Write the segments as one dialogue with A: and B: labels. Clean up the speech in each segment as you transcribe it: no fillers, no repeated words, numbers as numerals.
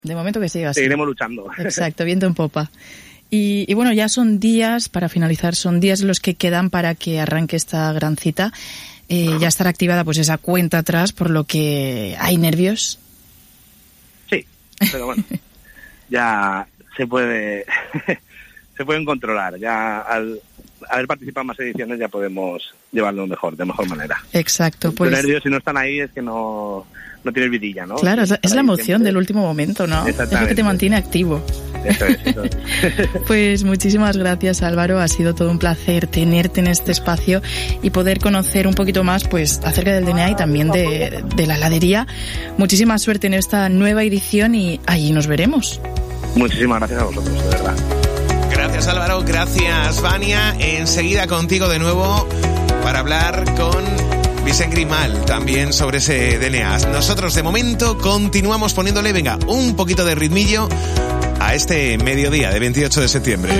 A: De momento que siga así.
B: Seguiremos luchando.
A: Exacto, viento en popa. Y bueno, ya son días, para finalizar, son días los que quedan para que arranque esta gran cita. Ya estará activada pues esa cuenta atrás, por lo que hay nervios.
B: Sí, pero bueno, ya se pueden controlar. Ya al haber participado en más ediciones ya podemos llevarlo de mejor manera.
A: Exacto. Pues...
B: Los nervios, si no están ahí, es que no tienes vidilla, ¿no?
A: Claro, es la emoción siempre del último momento, ¿no? Es lo que te mantiene activo.
B: Eso es.
A: Pues muchísimas gracias, Álvaro. Ha sido todo un placer tenerte en este espacio y poder conocer un poquito más pues acerca del DNA y también de la heladería. Muchísima suerte en esta nueva edición y allí nos veremos.
B: Muchísimas gracias a vosotros, de verdad.
C: Gracias, Álvaro. Gracias, Vania. Enseguida contigo de nuevo para hablar con Vicent Grimal también sobre ese DNA. Nosotros de momento continuamos poniéndole, venga, un poquito de ritmillo a este mediodía de 28 de septiembre.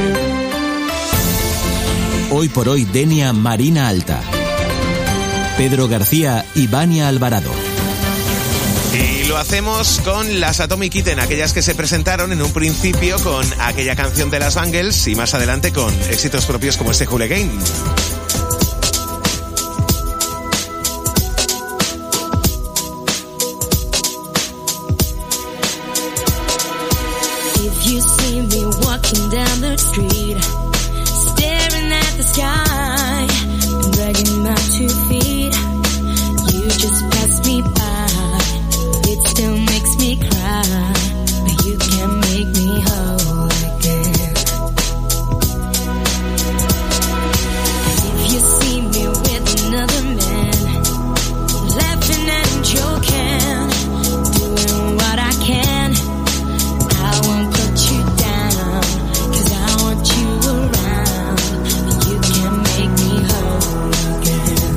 D: Hoy por hoy, Denia Marina Alta, Pedro García y Vania Alvarado.
C: Y lo hacemos con las Atomic Kitten, aquellas que se presentaron en un principio con aquella canción de las Bangles y más adelante con éxitos propios como este Whole Again.
E: You see me walking down the street, staring at the sky, and dragging my 2 feet. You just pass me by, it still makes me cry, but you can make me whole again. And if you see me with another man, laughing and joking, doing what I can, I won't put you down, 'cause I want you around, and you can make me whole again.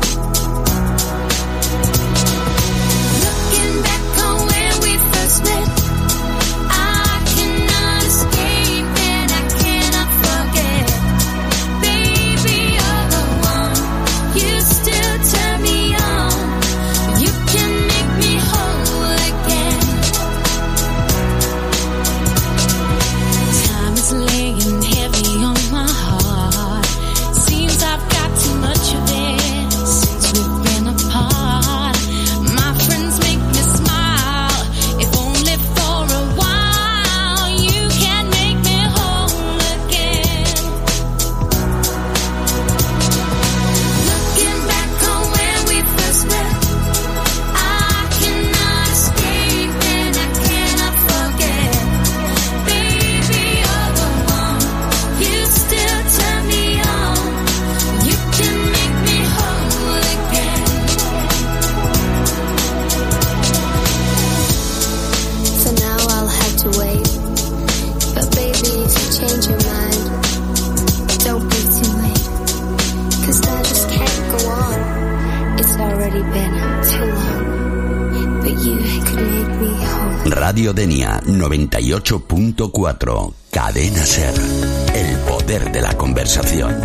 E: Looking back on when we first met, I cannot escape and I cannot forget. Baby, you're the one, you still turn me on, you can make me whole again. Time is laying heavy on my heart. Seems I've got too much of it since we've been apart. My friends make me smile, if only for a while. You can make me whole again. Looking back on when we first met, I cannot escape and I cannot forget. Baby, you're the one, you still turn me on, you can make me whole again. So now I'll have to wait, but baby, if you change your mind, don't be too late, 'cause I just can't go on. It's already been too long, but you could make me whole.
D: Radio Denia 98.4, Cadena Ser, el poder de la conversación.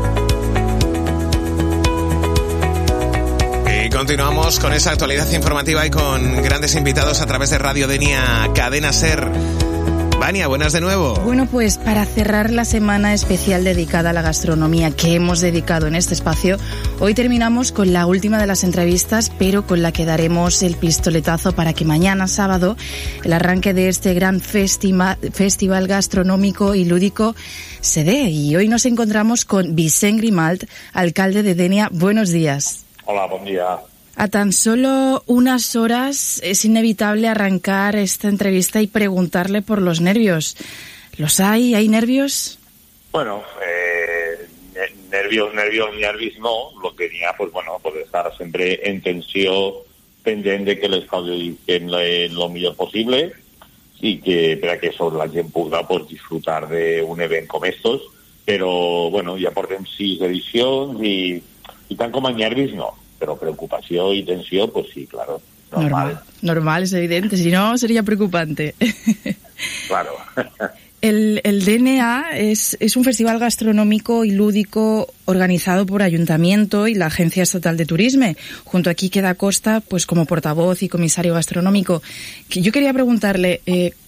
C: Y continuamos con esa actualidad informativa y con grandes invitados a través de Radio Denia Cadena Ser. Vania, buenas de nuevo.
A: Bueno, pues para cerrar la semana especial dedicada a la gastronomía que hemos dedicado en este espacio, hoy terminamos con la última de las entrevistas, pero con la que daremos el pistoletazo para que mañana sábado el arranque de este gran festival gastronómico y lúdico se dé. Y hoy nos encontramos con Vicent Grimal, alcalde de Denia. Buenos días.
F: Hola, buen día.
A: A tan solo unas horas es inevitable arrancar esta entrevista y preguntarle por los nervios. ¿Los hay? ¿Hay nervios?
F: Bueno, nervios no. Lo que n'hi ha, pues bueno, pues estar sempre en tensió, pendent de que les facilitin lo millor possible i que per a que la gent pugui pues, disfrutar d'un event com estos. Però, bueno, ja portem 6 edicions i tant com a nervis, no. Pero preocupación y tensión, pues sí, claro.
A: Normal, es evidente, si no sería preocupante.
F: Claro.
A: El DNA es un festival gastronómico y lúdico organizado por Ayuntamiento y la Agencia Estatal de Turisme, junto a Quique da Costa, pues como portavoz y comisario gastronómico. Que yo quería preguntarle,